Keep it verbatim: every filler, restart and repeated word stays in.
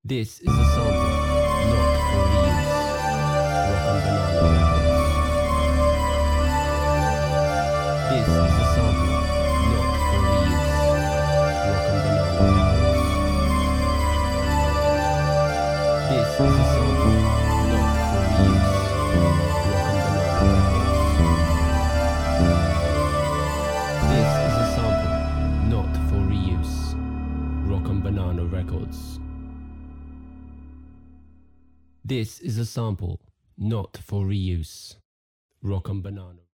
This is a sample, not for reuse. Rock and Banana Records. This is a sample, not for reuse. Rock and Banana Records. This is a sample, not for reuse. Rock and Banana Records. This is a sample, not for reuse. Rock and Banana Records. This is a sample, not for reuse. Rock and Banana.